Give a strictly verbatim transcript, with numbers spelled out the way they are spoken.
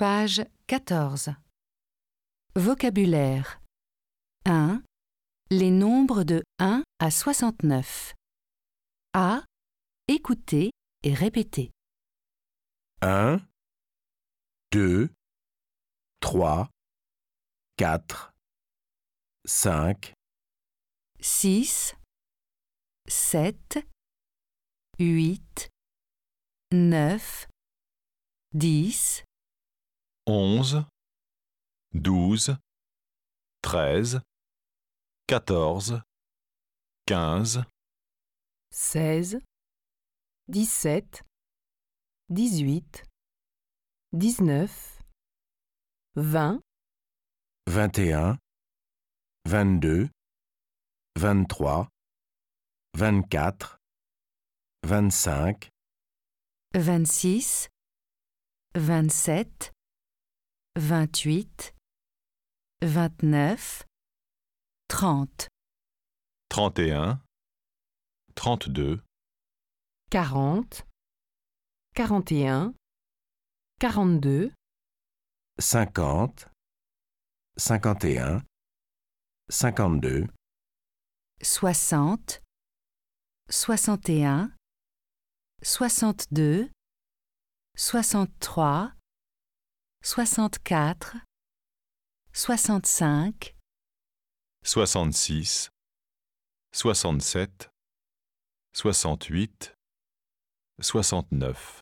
Page quatorze. Vocabulaire. un. Les nombres de un à soixante-neuf. A. Écoutez et répétez. un, deux, trois, quatre, cinq, six, sept, huit, neuf, dix, onze, douze, treize, quatorze, quinze, seize, dix-sept, dix-huit, dix-neuf, vingt, vingt et un, vingt-deux, vingt-trois, vingt-quatre, vingt-cinq, vingt-six, vingt-sept, vingt-huit, vingt-neuf, trente, trente et un, trente-deux, quarante, quarante et un, quarante-deux, cinquante, cinquante et un, cinquante-deux, soixante, soixante et un, soixante-deux, soixante-trois, soixante-quatre, soixante-cinq, soixante-six, soixante-sept, soixante-huit, soixante-neuf.